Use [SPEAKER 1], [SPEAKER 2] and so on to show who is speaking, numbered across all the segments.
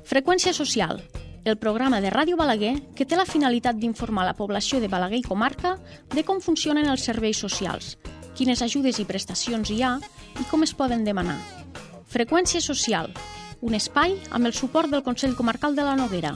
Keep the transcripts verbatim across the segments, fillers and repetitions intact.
[SPEAKER 1] Freqüència social, el programa de Ràdio Balaguer que té la finalitat d'informar la població de Balaguer i comarca de com funcionen els serveis socials, quines ajudes i prestacions hi ha i com es poden demanar. Freqüència social, un espai amb el suport del Consell Comarcal de la Noguera.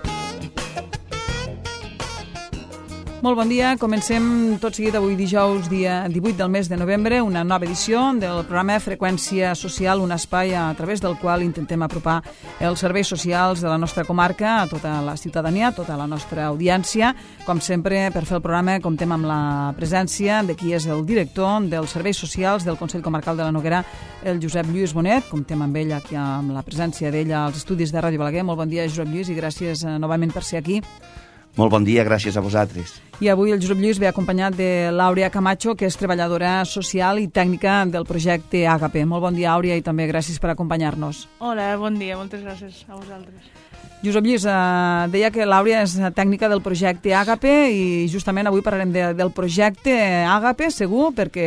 [SPEAKER 2] Molt bon dia, comencem tot seguit avui dijous, dia divuit del mes de novembre, una nova edició del programa Freqüència Social, un espai a través del qual intentem apropar els serveis socials de la nostra comarca a tota la ciutadania, a tota la nostra audiència. Com sempre, per fer el programa comptem amb la presència de qui és el director dels serveis socials del Consell Comarcal de la Noguera, el Josep Lluís Bonet. Comptem amb ell aquí, amb la presència d'ella als estudis de Ràdio Balaguer. Molt bon dia, Josep Lluís, i gràcies eh, novament per ser aquí.
[SPEAKER 3] Molt bon dia, gràcies a vosaltres.
[SPEAKER 2] I avui el Josep Lluís ve acompanyat de l'Àurea Camacho, que és treballadora social i tècnica del projecte Àgape. Molt bon dia, Àurea, i també gràcies per acompanyar-nos.
[SPEAKER 4] Hola, bon dia, moltes gràcies a vosaltres.
[SPEAKER 2] Josep Lluís, eh, deia que l'Àurea és tècnica del projecte Àgape i justament avui parlarem de, del projecte Àgape, segur, perquè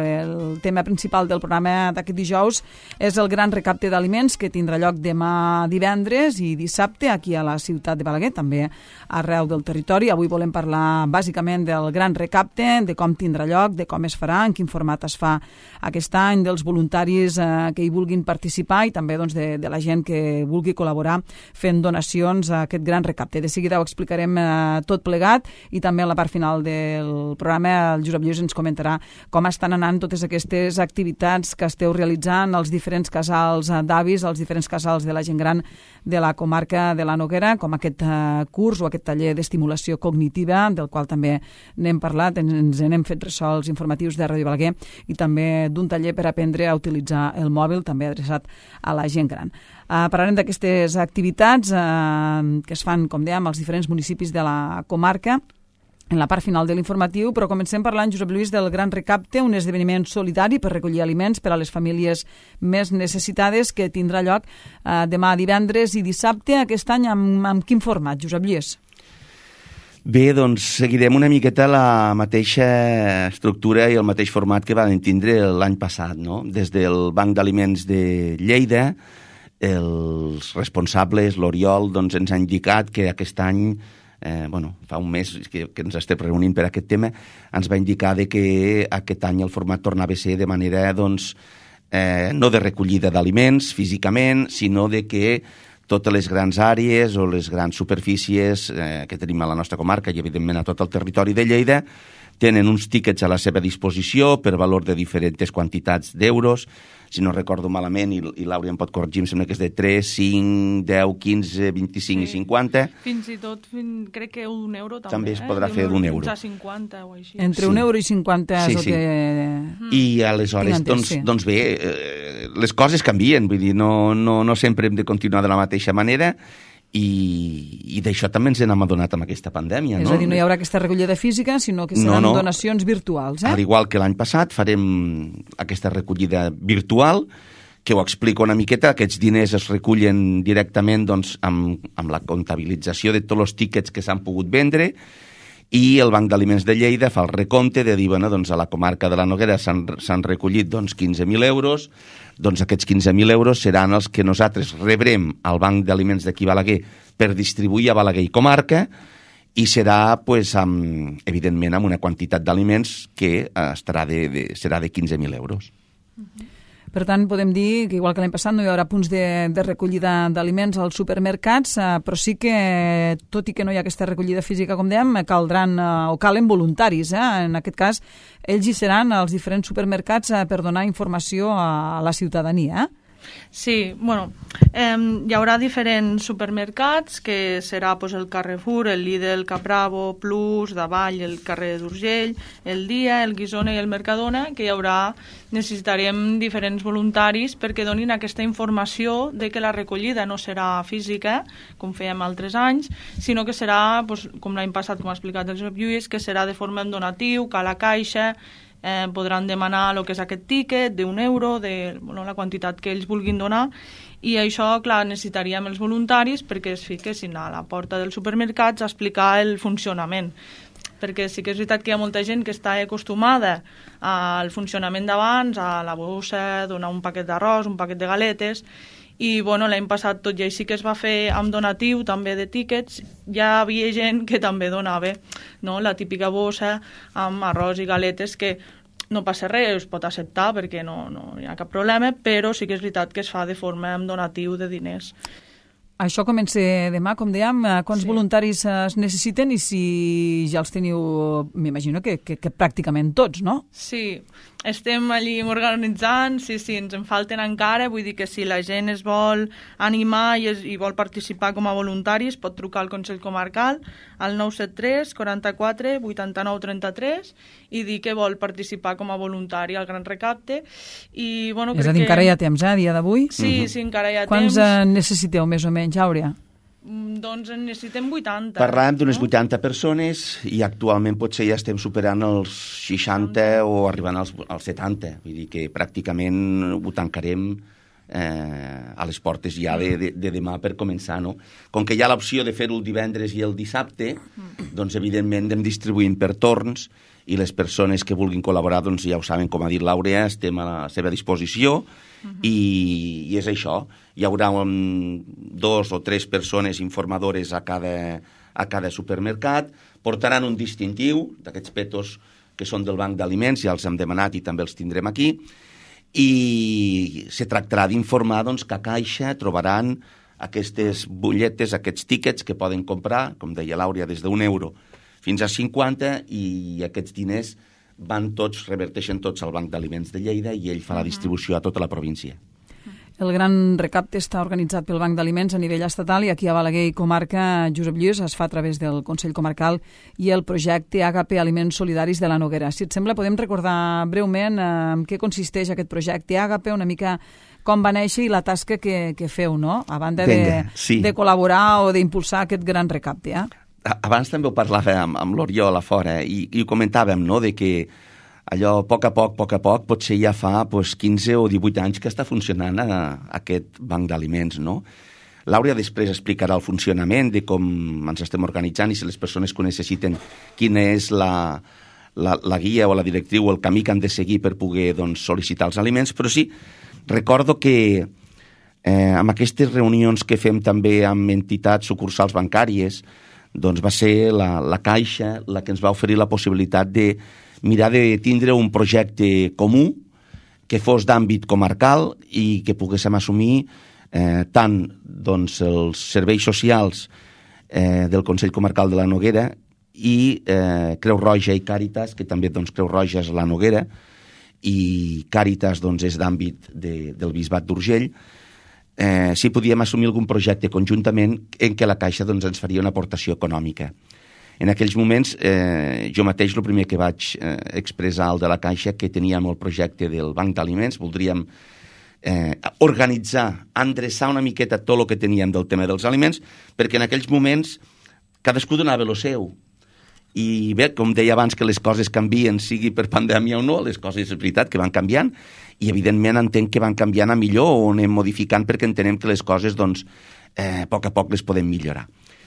[SPEAKER 2] el tema principal del programa d'aquest dijous és el gran recapte d'aliments que tindrà lloc demà divendres i dissabte aquí a la ciutat de Balaguer, també arreu del territori. Avui volem parlar bàsicament del gran recapte, de com tindrà lloc, de com es farà, en quin format es fa aquest any, dels voluntaris eh, que hi vulguin participar i també doncs, de, de la gent que vulgui col·laborar fent donacions a aquest gran recapte. De seguida ho explicarem eh, tot plegat i també a la part final del programa el Josep Lluís ens comentarà com estan anant totes aquestes activitats que esteu realitzant als diferents casals d'avis, als diferents casals de la gent gran de la comarca de la Noguera, com aquest eh, curs o aquest taller d'estimulació cognitiva, del qual també n'hem parlat, ens n'hem fet ressò als informatius de Ràdio Balaguer, i també d'un taller per aprendre a utilitzar el mòbil, també adreçat a la gent gran. Uh, parlarem d'aquestes activitats uh, que es fan, com dèiem, als diferents municipis de la comarca en la part final de l'informatiu, però comencem parlant, Josep Lluís, del Gran Recapte, un esdeveniment solidari per recollir aliments per a les famílies més necessitades que tindrà lloc uh, demà divendres i dissabte. Aquest any amb, amb quin format, Josep Lluís?
[SPEAKER 3] Bé, doncs seguirem una miqueta la mateixa estructura i el mateix format que van tindre l'any passat, no? Des del Banc d'Aliments de Lleida, els responsables, l'Oriol, doncs, ens ha indicat que aquest any, eh, bueno, fa un mes que, que ens estem reunint per aquest tema, ens va indicar de que aquest any el format tornava a ser de manera, doncs, eh, no de recollida d'aliments físicament, sinó de que totes les grans àrees o les grans superfícies eh, que tenim a la nostra comarca i, evidentment, a tot el territori de Lleida tenen uns tíquets a la seva disposició per valor de diferents quantitats d'euros. Si no recordo malament, i, i l'Àurea em pot corregir, em sembla que és de tres, cinc, deu, quinze, vint-i-cinc sí. i cinquanta.
[SPEAKER 4] Fins i tot, fin, crec que un euro també.
[SPEAKER 3] També es
[SPEAKER 4] eh?
[SPEAKER 3] podrà fer d'un euro.
[SPEAKER 4] Fins a cinquanta o així.
[SPEAKER 2] Entre sí. un euro i cinquanta
[SPEAKER 3] sí,
[SPEAKER 2] és el
[SPEAKER 3] sí.
[SPEAKER 2] que...
[SPEAKER 3] Mm. I aleshores,
[SPEAKER 2] entès,
[SPEAKER 3] doncs,
[SPEAKER 2] sí.
[SPEAKER 3] doncs bé, eh, les coses canvien, vull dir, no, no, no sempre hem de continuar de la mateixa manera, i, i d'això també ens n'hem adonat amb aquesta pandèmia.
[SPEAKER 2] És
[SPEAKER 3] no?
[SPEAKER 2] a dir, no hi haurà aquesta recollida física, sinó que seran no, no. donacions virtuals. Eh?
[SPEAKER 3] Al igual que l'any passat, farem aquesta recollida virtual, que ho explico una miqueta. Aquests diners es recullen directament doncs, amb, amb la comptabilització de tots els tíquets que s'han pogut vendre, i el Banc d'Aliments de Lleida fa el recompte de dir, bueno, doncs a la comarca de la Noguera s'han recollit doncs, quinze mil euros, doncs aquests quinze mil euros seran els que nosaltres rebrem al Banc d'Aliments d'aquí Balaguer per distribuir a Balaguer i comarca, i serà, pues, amb, evidentment, amb una quantitat d'aliments que estarà de, de, serà de quinze mil euros.
[SPEAKER 2] Uh-huh. Per tant, podem dir que igual que l'any passat no hi haurà punts de, de recollida d'aliments als supermercats, eh, però sí que, tot i que no hi ha aquesta recollida física, com dèiem, caldran eh, o calen voluntaris. Eh? En aquest cas, ells hi seran als diferents supermercats eh, per donar informació a, a la ciutadania, eh?
[SPEAKER 4] Sí, bueno, eh, hi haurà diferents supermercats, que serà pues, el Carrefour, el Lidl, el Capravo, Plus, Davall, el carrer d'Urgell, el Dia, el Guisona i el Mercadona, que hi haurà, necessitarem diferents voluntaris perquè donin aquesta informació de que la recollida no serà física, com fèiem altres anys, sinó que serà, pues, com l'any passat, com ha explicat el Josep Lluís, que serà de forma en donatiu, que a la caixa Eh, podran demanar el que és aquest tíquet d'un euro, de bueno, la quantitat que ells vulguin donar, i això, clar, necessitaríem els voluntaris perquè es fiquessin a la porta dels supermercats a explicar el funcionament. perquè sí que és veritat que hi ha molta gent que està acostumada al funcionament d'abans, a la bossa, donar un paquet d'arròs, un paquet de galetes, i bueno, l'any passat tot i així que es va fer amb donatiu també de tíquets, ja havia gent que també donava, no? La típica bossa amb arròs i galetes, que no passa res, es pot acceptar perquè no, no hi ha cap problema, però sí que és veritat que es fa de forma amb donatiu de diners.
[SPEAKER 2] Això comença demà, com dèiem. Quants sí. voluntaris es necessiten i si ja els teniu, m'imagino que, que, que pràcticament tots, no?
[SPEAKER 4] Sí, estem allí organitzant, sí, sí, ens en falten encara, vull dir que si la gent es vol animar i, es, i vol participar com a voluntaris, pot trucar al Consell Comarcal al nou set tres, quaranta-quatre, vuitanta-nou, trenta-tres i dir que vol participar com a voluntari al Gran Recapte. I, bueno,
[SPEAKER 2] és a dir,
[SPEAKER 4] que...
[SPEAKER 2] encara hi ha temps, eh, a dia d'avui?
[SPEAKER 4] Sí, mm-hmm. sí, encara hi ha
[SPEAKER 2] Quants
[SPEAKER 4] temps.
[SPEAKER 2] Quants necessiteu, més o menys, Àurea?
[SPEAKER 4] Doncs en necessitem vuitanta.
[SPEAKER 3] Parlàvem d'unes
[SPEAKER 4] no?
[SPEAKER 3] vuitanta persones i actualment potser ja estem superant els seixanta o arribant als, als setanta. Vull dir que pràcticament ho tancarem eh, a les portes ja de, de, de demà per començar, no? Com que hi ha l'opció de fer-ho el divendres i el dissabte, doncs evidentment anem distribuint per torns i les persones que vulguin col·laborar, doncs ja ho saben, com ha dit l'Àurea, estem a la seva disposició. Uh-huh. I, i és això, hi haurà um, dos o tres persones informadores a cada, a cada supermercat, portaran un distintiu d'aquests petos que són del Banc d'Aliments, ja els hem demanat i també els tindrem aquí, i se tractarà d'informar doncs, que a Caixa trobaran aquestes butlletes, aquests tíquets que poden comprar, com deia l'Àurea, des d'un euro fins a cinquanta, i aquests diners van tots, reverteixen tots al Banc d'Aliments de Lleida i ell fa la distribució a tota la província.
[SPEAKER 2] El Gran Recapte està organitzat pel Banc d'Aliments a nivell estatal i aquí a Balaguer i comarca, Josep Lluís, es fa a través del Consell Comarcal i el projecte Àgape Aliments Solidaris de la Noguera. Si et sembla, podem recordar breument en què consisteix aquest projecte Àgape, una mica com va néixer i la tasca que, que feu, no? A banda
[SPEAKER 3] Venga,
[SPEAKER 2] de,
[SPEAKER 3] sí.
[SPEAKER 2] de col·laborar o d'impulsar aquest Gran Recapte, eh?
[SPEAKER 3] Abans també ho parlàvem amb, amb l'Oriol a fora i, i ho comentàvem, no?, de que allò, a poc a poc, a poc a poc, potser ja fa pues, quinze o divuit anys que està funcionant a, a aquest banc d'aliments, no? L'Àurea després explicarà el funcionament de com ens estem organitzant i si les persones que ho necessiten, quina és la, la, la guia o la directriu o el camí que han de seguir per poder doncs, sol·licitar els aliments, però sí, recordo que eh, amb aquestes reunions que fem també amb entitats sucursals bancàries, doncs va ser la, la Caixa la que ens va oferir la possibilitat de mirar de tindre un projecte comú que fos d'àmbit comarcal i que poguéssim assumir eh, tant doncs, els serveis socials eh, del Consell Comarcal de la Noguera i eh, Creu Roja i Càritas, que també doncs, Creu Roja és la Noguera i Càritas doncs, és d'àmbit de, del Bisbat d'Urgell. Eh, si podíem assumir algun projecte conjuntament en què la Caixa doncs, ens faria una aportació econòmica. En aquells moments, eh, jo mateix el primer que vaig eh, expressar al de la Caixa que teníem el projecte del Banc d'Aliments, voldríem eh, organitzar, endreçar una miqueta tot el que teníem del tema dels aliments, perquè en aquells moments cadascú donava el seu. I bé, com deia abans que les coses canvien, sigui per pandèmia o no, les coses és veritat que van canviant, i evidentment entenc que van canviant a millor o anem modificant perquè entenem que les coses, doncs, eh, a poc a poc les podem millorar.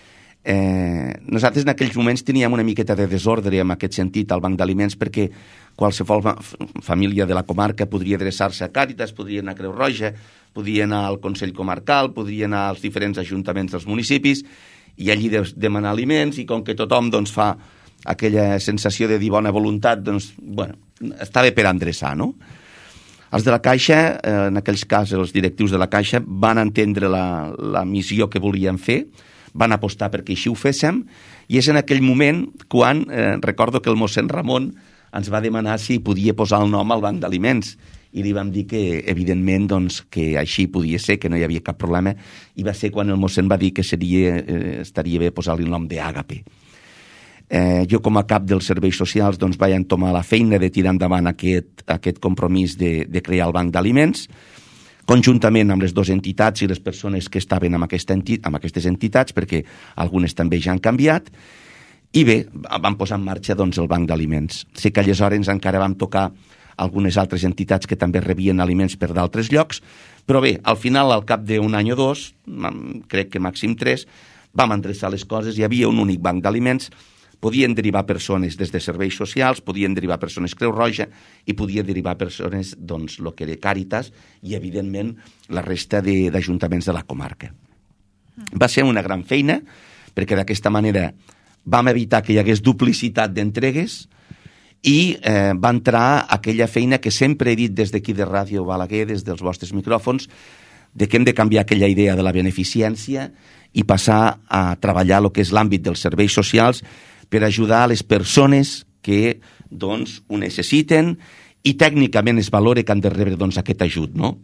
[SPEAKER 3] Eh, nosaltres en aquells moments teníem una miqueta de desordre en aquest sentit al Banc d'Aliments perquè qualsevol família de la comarca podria adreçar-se a Càritas, podria anar a Creu Roja, podria anar al Consell Comarcal, podria anar als diferents ajuntaments dels municipis i allí de, demanar aliments i com que tothom doncs, fa aquella sensació de dir bona voluntat, doncs, bueno, estava per endreçar, no? Els de la Caixa, eh, en aquells casos els directius de la Caixa, van entendre la, la missió que volien fer, van apostar perquè així ho féssim, i és en aquell moment quan, eh, recordo que el mossèn Ramon ens va demanar si podia posar el nom al Banc d'Aliments, i li vam dir que, evidentment, doncs, que així podia ser, que no hi havia cap problema, i va ser quan el mossèn va dir que seria, eh, estaria bé posar-li el nom d'Àgape. Eh, jo com a cap dels serveis socials doncs, vaig entomar la feina de tirar endavant aquest, aquest compromís de, de crear el Banc d'Aliments, conjuntament amb les dues entitats i les persones que estaven amb, aquesta enti amb aquestes entitats, perquè algunes també ja han canviat, i bé, vam posar en marxa doncs, el Banc d'Aliments. Sé que aleshores encara vam tocar algunes altres entitats que també rebien aliments per d'altres llocs, però bé, al final, al cap d'un any o dos, crec que màxim tres, vam endreçar les coses, hi havia un únic banc d'aliments Podien derivar persones des de serveis socials, podien derivar persones Creu Roja i podien derivar persones, doncs, el que era Càritas i, evidentment, la resta d'ajuntaments de, de la comarca. Va ser una gran feina, perquè d'aquesta manera vam evitar que hi hagués duplicitat d'entregues i eh, va entrar aquella feina que sempre he dit des d'aquí de Ràdio Balaguer, des dels vostres micròfons, de que hem de canviar aquella idea de la beneficència i passar a treballar el que és l'àmbit dels serveis socials per ajudar a les persones que doncs, ho necessiten i tècnicament es valora que han de rebre doncs, aquest ajut. No?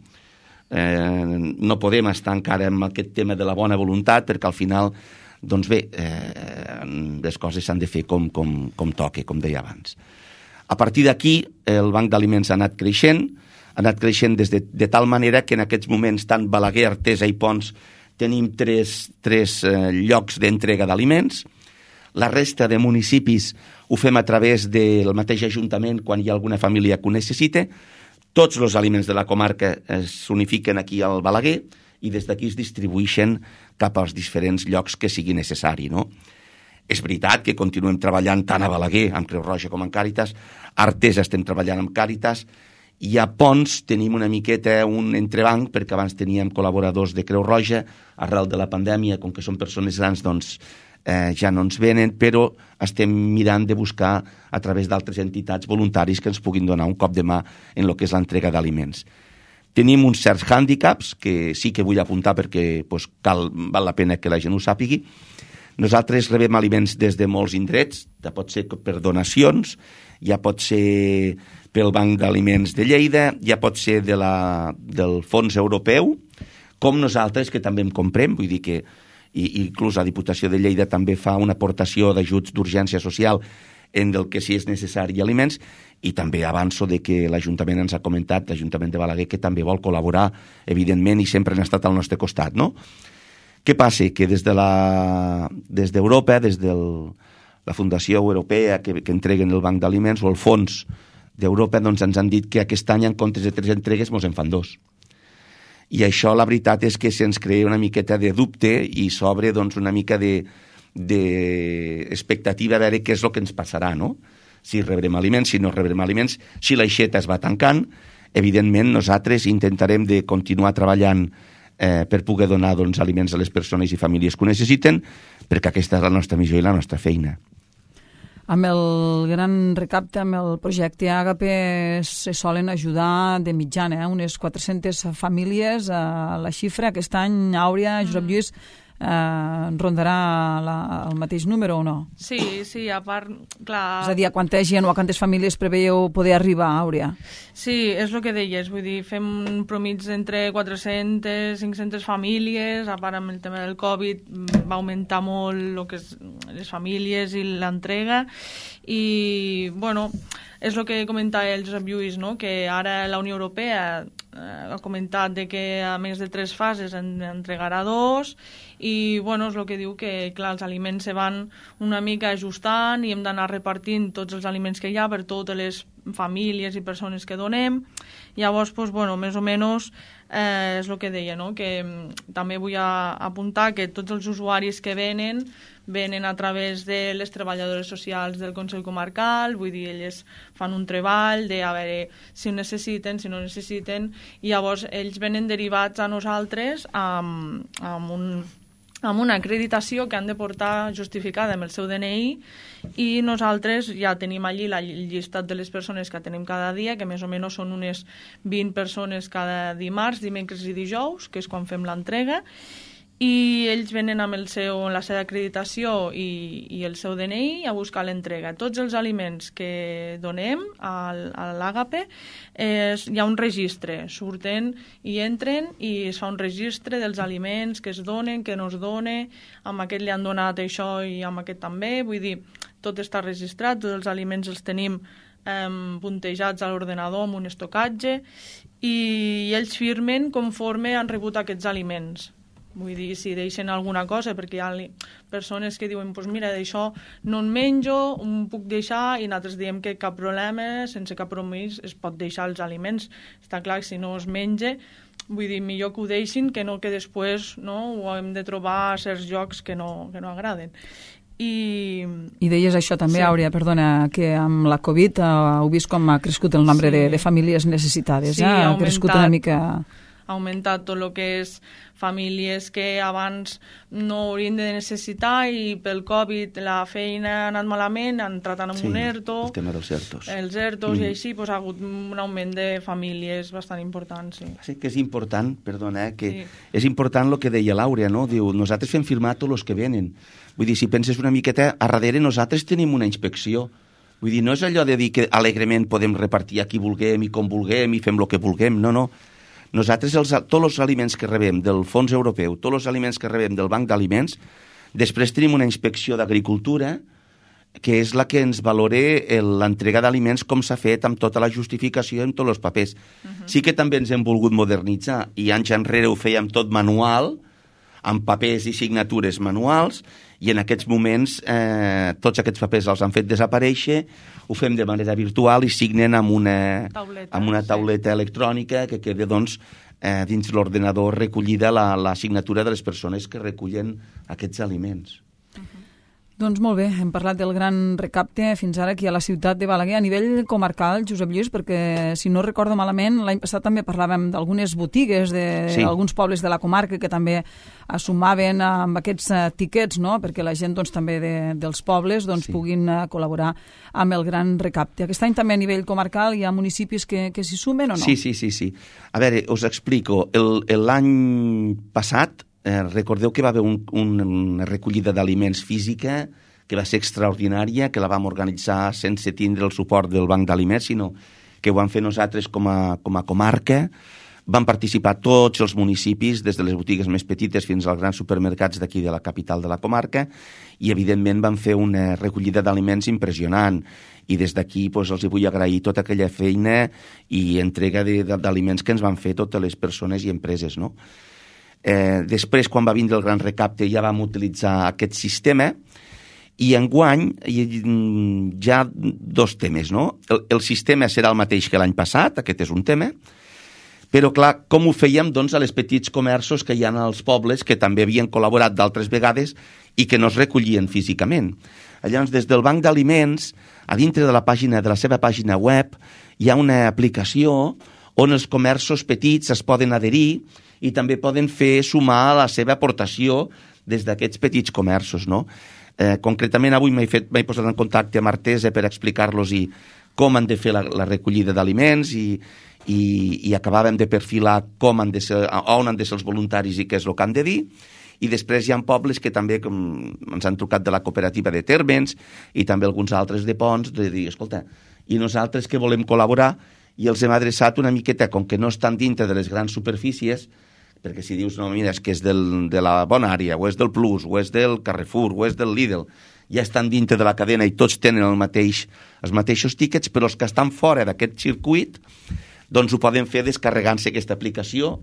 [SPEAKER 3] Eh, no podem estar encara en aquest tema de la bona voluntat perquè al final, doncs bé, eh, les coses s'han de fer com, com, com toque, com deia abans. A partir d'aquí, el Banc d'Aliments ha anat creixent, ha anat creixent des de, de tal manera que en aquests moments tant Balaguer, Artesa i Ponts tenim tres, tres eh, llocs d'entrega d'aliments. La resta de municipis ho fem a través del mateix ajuntament quan hi ha alguna família que ho necessita. Tots els aliments de la comarca s'unifiquen aquí al Balaguer i des d'aquí es distribueixen cap als diferents llocs que sigui necessari, no? És veritat que continuem treballant tant a Balaguer, amb Creu Roja, com amb Càritas. A Artesa estem treballant amb Càritas. I a Ponts tenim una miqueta un entrebanc, perquè abans teníem col·laboradors de Creu Roja. Arrel de la pandèmia, com que són persones grans, doncs eh, ja no ens venen, però estem mirant de buscar a través d'altres entitats voluntaris que ens puguin donar un cop de mà en el que és l'entrega d'aliments. Tenim uns certs hàndicaps que sí que vull apuntar perquè pues, cal, val la pena que la gent ho sàpigui. Nosaltres rebem aliments des de molts indrets, ja pot ser per donacions, ja pot ser pel Banc d'Aliments de Lleida, ja pot ser de la, del Fons Europeu, com nosaltres que també en comprem, vull dir que i inclús la Diputació de Lleida també fa una aportació d'ajuts d'urgència social en el que si és necessari aliments, i també avanço de que l'Ajuntament ens ha comentat, l'Ajuntament de Balaguer, que també vol col·laborar, evidentment, i sempre han estat al nostre costat, no? Què passa? Que des de la, des d'Europa, des de la Fundació Europea que, que entreguen el Banc d'Aliments o el Fons d'Europa, doncs ens han dit que aquest any en comptes de tres entregues mos en fan dos. I això la veritat és que se'ns crea una miqueta de dubte i s'obre doncs, una mica d'expectativa de, de a veure què és el que ens passarà, no? Si rebrem aliments, si no rebrem aliments, si l'aixeta es va tancant, evidentment nosaltres intentarem de continuar treballant eh, per poder donar doncs, aliments a les persones i famílies que ho necessiten, perquè aquesta és la nostra missió i la nostra feina.
[SPEAKER 2] Amb el gran recapte, amb el projecte Àgape, se solen ajudar de mitjana eh? unes quatre-centes famílies. Eh, la xifra aquest any, Àurea, Josep Lluís, eh, rondarà la, el mateix número o no?
[SPEAKER 4] Sí, sí, a part, clar...
[SPEAKER 2] És a dir, a quanta gent o a quantes famílies preveieu poder arribar, Àurea?
[SPEAKER 4] Sí, és el que deies, vull dir, fem promits entre quatre-centes, cinc-centes famílies, a part amb el tema del Covid va augmentar molt el que és les famílies i l'entrega, i, bueno, és el que comentava el Josep Lluís, no? Que ara la Unió Europea eh, ha comentat de que a més de tres fases en entregarà dos, i, bueno, és el que diu que, clar, els aliments se van una mica ajustant i hem d'anar repartint tots els aliments que hi ha per totes les famílies i persones que donem. Llavors, pues, bueno, més o menys eh, és el que deia, no? Que també vull a, apuntar que tots els usuaris que venen venen a través de les treballadores socials del Consell Comarcal, vull dir, elles fan un treball de a veure si ho necessiten, si no necessiten, i llavors ells venen derivats a nosaltres amb, amb un amb una acreditació que han de portar justificada amb el seu D N I, i nosaltres ja tenim allí la llistat de les persones que tenim cada dia, que més o menys són unes vint persones cada dimarts, dimecres i dijous, que és quan fem l'entrega, i ells venen amb el seu, la seva acreditació i, i el seu D N I a buscar l'entrega. Tots els aliments que donem al, a l'Àgape, eh, hi ha un registre, surten i entren i es fa un registre dels aliments que es donen, que no es donen, amb aquest li han donat això i amb aquest també, vull dir, tot està registrat, tots els aliments els tenim eh, puntejats a l'ordenador amb un estocatge, i ells firmen conforme han rebut aquests aliments. Vull dir, si deixen alguna cosa, perquè hi ha persones que diuen, pues mira, d'això no en menjo, em puc deixar, i nosaltres diem que cap problema, sense cap compromís, es pot deixar els aliments. Està clar que si no es menja, vull dir, millor que ho deixin, que no que després no, ho hem de trobar a certs llocs que no, que no agraden. I,
[SPEAKER 2] I deies això també, sí. Àurea, perdona, que amb la Covid uh, heu vist com ha crescut el nombre sí. de, de famílies necessitades,
[SPEAKER 4] sí,
[SPEAKER 2] eh? ha,
[SPEAKER 4] ha
[SPEAKER 2] crescut una mica...
[SPEAKER 4] Ha augmentat tot el que és famílies que abans no haurien de necessitar i pel Covid la feina ha anat malament, han tratat amb
[SPEAKER 3] sí,
[SPEAKER 4] un ERTO,
[SPEAKER 3] el tema dels ERTOs,
[SPEAKER 4] els ERTOs
[SPEAKER 3] mm.
[SPEAKER 4] i així pues, ha hagut un augment de famílies bastant important. Sí,
[SPEAKER 3] sí que és important, perdona, eh, que
[SPEAKER 4] sí.
[SPEAKER 3] és important el que deia l'Àurea, no? Diu, nosaltres fem firmar tots els que venen. Vull dir, si penses una miqueta, a darrere nosaltres tenim una inspecció. Vull dir, no és allò de dir que alegrement podem repartir a qui vulguem i com vulguem i fem el que vulguem, no, no. Nosaltres, els, tots els aliments que rebem del Fons Europeu, tots els aliments que rebem del Banc d'Aliments, després tenim una inspecció d'Agricultura que és la que ens valora l'entrega d'aliments com s'ha fet amb tota la justificació i amb tots els papers. Uh-huh. Sí que també ens hem volgut modernitzar i anys enrere ho fèiem tot manual, amb papers i signatures manuals, i en aquests moments eh, tots aquests papers els han fet desaparèixer, ho fem de manera virtual i signen amb una tauleta, amb una tauleta sí. electrònica que queda doncs, eh, dins l'ordenador recollida la, la signatura de les persones que recullen aquests aliments.
[SPEAKER 2] Doncs molt bé, hem parlat del gran recapte fins ara aquí a la ciutat de Balaguer a nivell comarcal, Josep Lluís, perquè si no recordo malament, l'any passat també parlàvem d'algunes botigues d'alguns sí. pobles de la comarca que també assumaven amb aquests tiquets, no? Perquè la gent doncs, també de, dels pobles doncs, sí. puguin col·laborar amb el gran recapte. Aquest any també a nivell comarcal hi ha municipis que, que s'hi sumen o no?
[SPEAKER 3] Sí, sí, sí, sí. A veure, us explico. L'any passat Eh, recordeu que va haver un, un, una recollida d'aliments física que va ser extraordinària, que la vam organitzar sense tindre el suport del Banc d'Aliments, sinó que ho vam fer nosaltres com a, com a comarca. Van participar tots els municipis, des de les botigues més petites fins als grans supermercats d'aquí de la capital de la comarca, i evidentment van fer una recollida d'aliments impressionant. I des d'aquí doncs, els vull agrair tota aquella feina i entrega d'aliments que ens van fer totes les persones i empreses, no? Eh, després, quan va vindre el gran recapte, ja vam utilitzar aquest sistema i enguany hi ha dos temes, no? El, el sistema serà el mateix que l'any passat, aquest és un tema, però clar, com ho fèiem doncs, a les petits comerços que hi ha als pobles que també havien col·laborat d'altres vegades i que no es recollien físicament. Llavors, des del Banc d'Aliments, a dintre de la pàgina de la seva pàgina web, hi ha una aplicació on els comerços petits es poden adherir i també poden fer sumar la seva aportació des d'aquests petits comerços, no? Eh, concretament, avui m'he fet, m'he posat en contacte amb Artesa per explicar-los i com han de fer la, la recollida d'aliments i, i, i acabàvem de perfilar com han de ser, on han de ser els voluntaris i què és el que han de dir. I després hi ha pobles que també com ens han trucat de la cooperativa de Térmens i també alguns altres de Ponts, de dir, escolta, i nosaltres que volem col·laborar, i els hem adreçat una miqueta, com que no estan dintre de les grans superfícies, perquè si dius, no, mira, és que és del, de la bona àrea, o és del Plus, o és del Carrefour, o és del Lidl, ja estan dintre de la cadena i tots tenen el mateix, els mateixos tíquets, però els que estan fora d'aquest circuit, doncs ho poden fer descarregant-se aquesta aplicació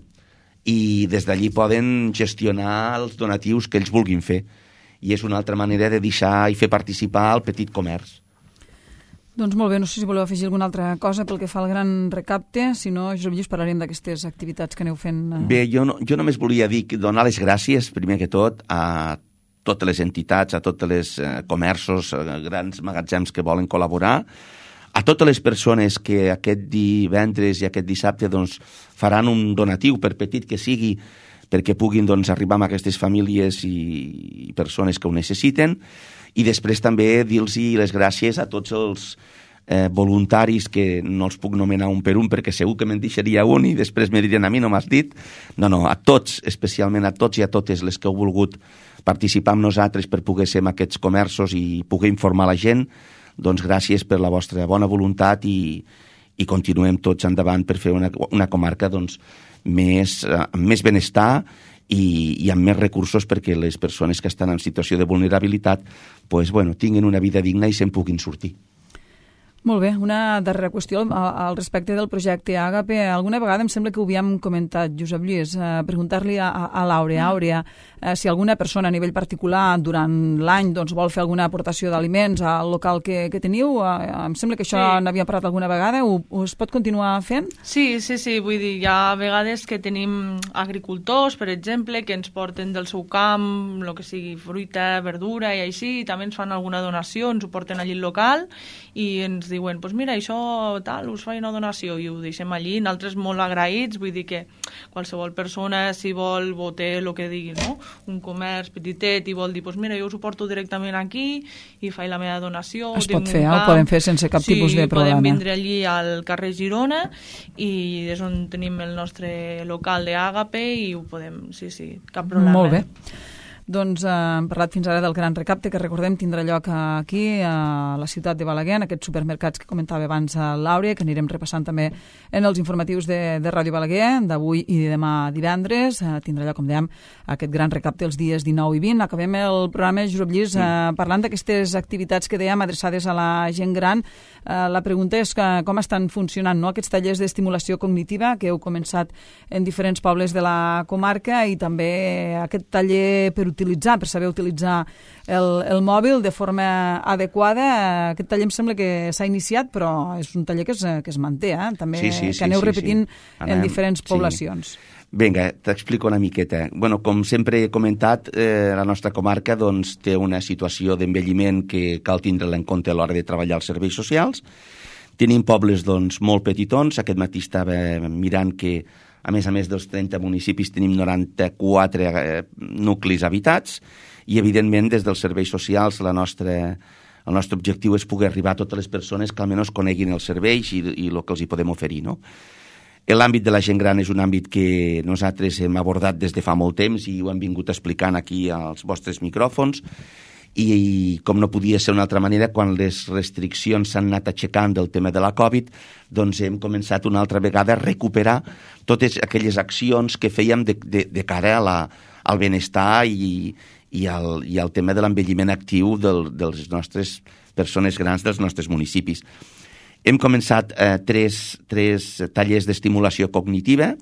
[SPEAKER 3] i des d'allí poden gestionar els donatius que ells vulguin fer. I és una altra manera de deixar i fer participar el petit comerç.
[SPEAKER 2] Doncs molt bé, no sé si voleu afegir alguna altra cosa pel que fa al gran recapte, si no, Josep Lluís, parlarem d'aquestes activitats que aneu fent.
[SPEAKER 3] Bé, jo, no, jo només volia dir, donar les gràcies, primer que tot, a totes les entitats, a tots els eh, comerços, eh, grans magatzems que volen col·laborar, a totes les persones que aquest divendres i aquest dissabte doncs, faran un donatiu, per petit que sigui, perquè puguin doncs, arribar a aquestes famílies i, i persones que ho necessiten. I després també dir-los les gràcies a tots els eh, voluntaris, que no els puc nomenar un per un perquè segur que me'n deixaria un i després me dirien a mi no m'has dit. No, no, a tots, especialment a tots i a totes les que heu volgut participar amb nosaltres per poder ser en aquests comerços i poder informar la gent, doncs gràcies per la vostra bona voluntat i, i continuem tots endavant per fer una, una comarca doncs, més, eh, amb més benestar i, i amb més recursos perquè les persones que estan en situació de vulnerabilitat pues, bueno, tinguin una vida digna i se'n puguin sortir.
[SPEAKER 2] Molt bé, una darrera qüestió al respecte del projecte Àgape. Alguna vegada em sembla que ho havíem comentat, Josep Lluís, eh, preguntar-li a, a l'Àurea, Àurea, eh, si alguna persona a nivell particular durant l'any doncs, vol fer alguna aportació d'aliments al local que, que teniu. Eh, em sembla que això sí. N'havíem parlat alguna vegada. Ho, ho es pot continuar fent?
[SPEAKER 4] Sí, sí, sí. Vull dir, hi ha vegades que tenim agricultors, per exemple, que ens porten del seu camp, el que sigui fruita, verdura i així, i també ens fan alguna donació, ens ho porten allí al local i ens diuen, pues mira, això tal, us faig una donació i ho deixem allí, nosaltres molt agraïts, vull dir que qualsevol persona, si vol, voter el que digui, no? Un comerç petitet i vol dir, pues mira, jo us ho porto directament aquí i faig la meva donació.
[SPEAKER 2] Es pot fer, eh? Ho podem fer sense cap
[SPEAKER 4] sí,
[SPEAKER 2] tipus de problema.
[SPEAKER 4] Sí, podem vindre allí al carrer Girona i és on tenim el nostre local d'Àgape i ho podem, sí, sí, cap problema.
[SPEAKER 2] Molt bé. Doncs eh, hem parlat fins ara del gran recapte que recordem tindrà lloc aquí a la ciutat de Balaguer, en aquests supermercats que comentava abans l'Àurea, que anirem repassant també en els informatius de, de Ràdio Balaguer d'avui i de demà divendres. Eh, tindrà lloc, com dèiem, aquest gran recapte els dies dinou i vint. Acabem el programa, Josep Lluís, eh, parlant d'aquestes activitats que dèiem adreçades a la gent gran. Eh, la pregunta és que, com estan funcionant, no?, aquests tallers d'estimulació cognitiva que heu començat en diferents pobles de la comarca i també aquest taller per utilitzar, per saber utilitzar el, el mòbil de forma adequada. Aquest taller em sembla que s'ha iniciat, però és un taller que es, que es manté, eh? També
[SPEAKER 3] sí, sí,
[SPEAKER 2] que
[SPEAKER 3] sí,
[SPEAKER 2] aneu
[SPEAKER 3] sí,
[SPEAKER 2] repetint
[SPEAKER 3] sí. Anem,
[SPEAKER 2] en diferents poblacions.
[SPEAKER 3] Sí. Vinga, t'explico una miqueta. Bueno, com sempre he comentat, eh, la nostra comarca doncs, té una situació d'envelliment que cal tindre-la en compte a l'hora de treballar els serveis socials. Tenim pobles doncs, molt petitons. Aquest matí estava mirant que a més a més dels trenta municipis tenim noranta-quatre eh, nuclis habitats i, evidentment, des dels serveis socials la nostra, el nostre objectiu és poder arribar a totes les persones que almenys coneguin els serveis i, i el que els hi podem oferir, no? L'àmbit de la gent gran és un àmbit que nosaltres hem abordat des de fa molt temps i ho hem vingut explicant aquí als vostres micròfons. I, i com no podia ser d'una altra manera, quan les restriccions s'han anat aixecant del tema de la Covid, doncs hem començat una altra vegada a recuperar totes aquelles accions que fèiem de, de, de cara a la, al benestar i, i, al, i al tema de l'envelliment actiu del, de les nostres persones grans dels nostres municipis. Hem començat eh, tres, tres tallers d'estimulació cognitiva.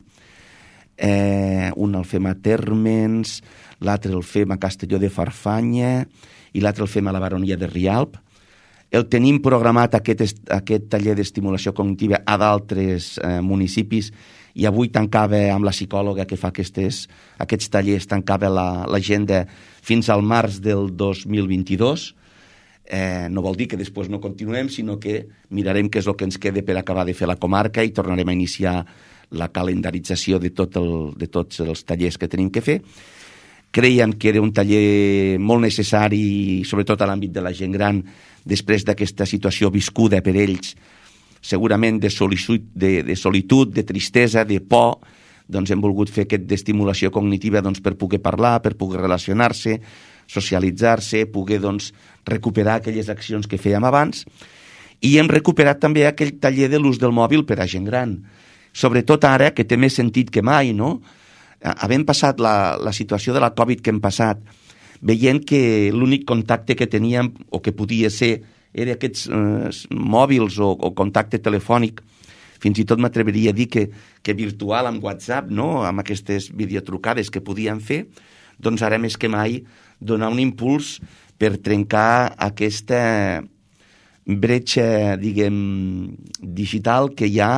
[SPEAKER 3] Eh, un el fem a Térmens, l'altre el fem a Castelló de Farfanya i l'altre el fem a la Baronia de Rialp. El tenim programat, aquest, aquest taller d'estimulació cognitiva, a d'altres eh, municipis, i avui tancava amb la psicòloga que fa aquestes, aquests tallers, tancava l'agenda fins al març del dos mil vint-i-dos. Eh, no vol dir que després no continuem, sinó que mirarem què és el que ens queda per acabar de fer la comarca i tornarem a iniciar la calendarització de, tot el, de tots els tallers que tenim que fer. Creiem que era un taller molt necessari, sobretot a l'àmbit de la gent gran, després d'aquesta situació viscuda per ells, segurament de solitud, de, de, solitud, de tristesa, de por. Doncs hem volgut fer aquest d'estimulació cognitiva doncs, per poder parlar, per poder relacionar-se, socialitzar-se, poder doncs, recuperar aquelles accions que fèiem abans. I hem recuperat també aquell taller de l'ús del mòbil per a gent gran, sobretot ara que té més sentit que mai, no? Havent passat la, la situació de la Covid que hem passat, veient que l'únic contacte que teníem o que podia ser era aquests eh, mòbils o, o contacte telefònic, fins i tot m'atreveria a dir que, que virtual amb WhatsApp, no? Amb aquestes videotrucades que podíem fer, doncs ara més que mai donar un impuls per trencar aquesta bretxa, diguem, digital que hi ha,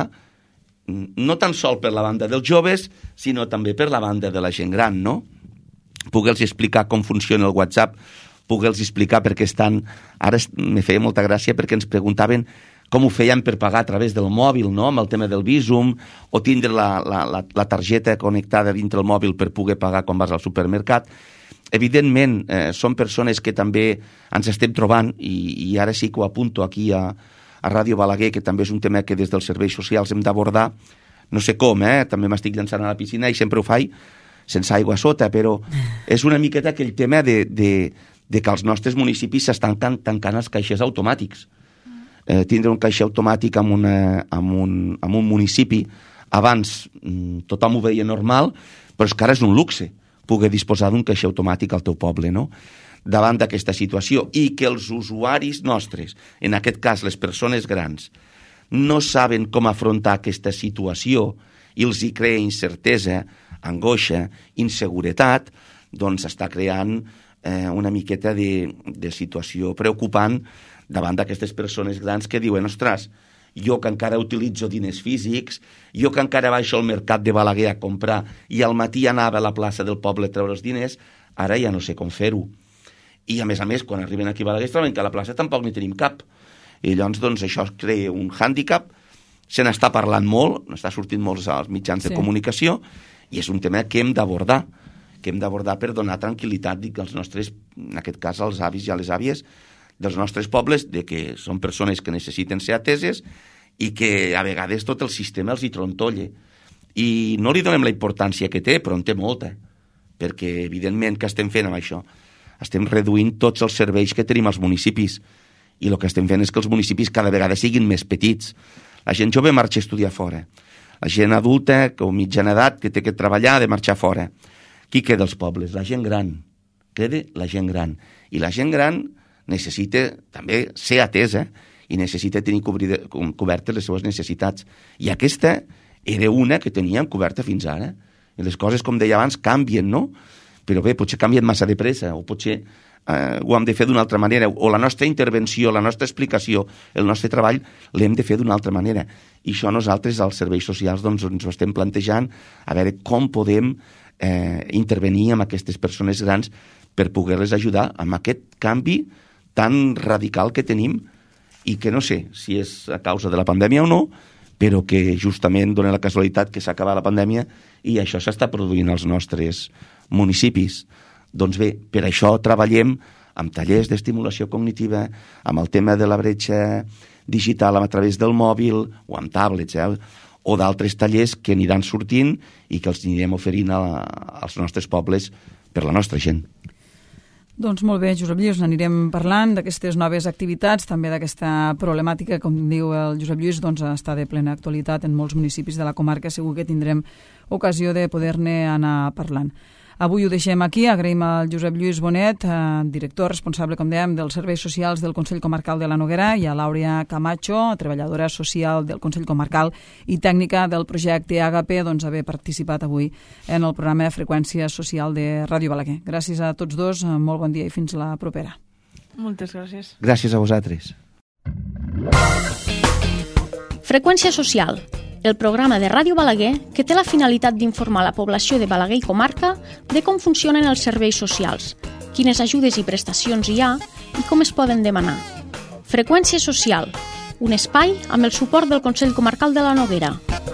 [SPEAKER 3] no tan sol per la banda dels joves, sinó també per la banda de la gent gran, no? Poder-los explicar com funciona el WhatsApp, poder-los explicar perquè estan... Ara me feia molta gràcia perquè ens preguntaven com ho feien per pagar a través del mòbil, no?, amb el tema del Bizum, o tindre la, la, la, la targeta connectada dintre el mòbil per poder pagar quan vas al supermercat. Evidentment, eh, són persones que també ens estem trobant, i, i ara sí que ho apunto aquí a, a Ràdio Balaguer, que també és un tema que des dels serveis socials hem d'abordar, no sé com, eh? També m'estic llançant a la piscina i sempre ho faig sense aigua sota, però és una miqueta aquell tema de, de, de que els nostres municipis s'estan tancant els caixers automàtics. Eh, tindre un caixer automàtic en, una, en, un, en un municipi, abans tothom ho veia normal, però és que ara és un luxe poder disposar d'un caixer automàtic al teu poble, no? davant d'aquesta situació i que els usuaris nostres, en aquest cas les persones grans, no saben com afrontar aquesta situació i els hi crea incertesa, angoixa, inseguretat, doncs està creant eh, una miqueta de, de situació preocupant davant d'aquestes persones grans que diuen, ostres, jo que encara utilitzo diners físics, jo que encara baixo al mercat de Balaguer a comprar i al matí anava a la plaça del poble a treure els diners, ara ja no sé com fer-ho. I a més a més, quan arriben aquí a Balaguer es troben que a la plaça tampoc n'hi tenim cap. I llavors doncs, això crea un hàndicap, se n'està parlant molt, n'està sortint molts als mitjans de sí. comunicació, i és un tema que hem d'abordar, que hem d'abordar per donar tranquil·litat dic, als nostres, en aquest cas als avis i a les àvies dels nostres pobles, de que són persones que necessiten ser ateses i que a vegades tot el sistema els hi trontolla. I no li donem la importància que té, però en té molta, perquè evidentment que estem fent amb això? Estem reduint tots els serveis que tenim als municipis i el que estem fent és que els municipis cada vegada siguin més petits. La gent jove marxa a estudiar fora. La gent adulta o mitjana edat que té que treballar ha de marxar fora. Qui queda als pobles? La gent gran. Queda la gent gran. I la gent gran necessita també ser atesa i necessita tenir cobertes les seves necessitats. I aquesta era una que teníem coberta fins ara. I les coses, com deia abans, canvien, no? Però bé, potser canvien massa de pressa, o potser eh, ho hem de fer d'una altra manera, o la nostra intervenció, la nostra explicació, el nostre treball, l'hem de fer d'una altra manera. I això nosaltres, als serveis socials, doncs, ens ho estem plantejant, a veure com podem eh, intervenir amb aquestes persones grans per poder-les ajudar amb aquest canvi tan radical que tenim i que no sé si és a causa de la pandèmia o no, però que justament dona la casualitat que s'ha acabat la pandèmia i això s'està produint als nostres municipis. Doncs bé, per això treballem amb tallers d'estimulació cognitiva, amb el tema de la bretxa digital a través del mòbil o amb tablets, eh? o d'altres tallers que aniran sortint i que els anirem oferint a, als nostres pobles per la nostra gent.
[SPEAKER 2] Doncs molt bé, Josep Lluís, anirem parlant d'aquestes noves activitats, també d'aquesta problemàtica, com diu el Josep Lluís, doncs està de plena actualitat en molts municipis de la comarca, segur que tindrem ocasió de poder-ne anar parlant. Avui ho deixem aquí, agraïm al Josep Lluís Bonet, eh, director responsable, com dèiem, dels serveis socials del Consell Comarcal de la Noguera, i a Làuria Camacho, treballadora social del Consell Comarcal i tècnica del projecte Àgape, doncs haver participat avui en el programa de Freqüència Social de Ràdio Balaguer. Gràcies a tots dos, molt bon dia i fins la propera.
[SPEAKER 4] Moltes gràcies.
[SPEAKER 3] Gràcies a vosaltres.
[SPEAKER 1] Freqüència Social, el programa de Ràdio Balaguer que té la finalitat d'informar la població de Balaguer i comarca de com funcionen els serveis socials, quines ajudes i prestacions hi ha i com es poden demanar. Freqüència Social, un espai amb el suport del Consell Comarcal de la Noguera.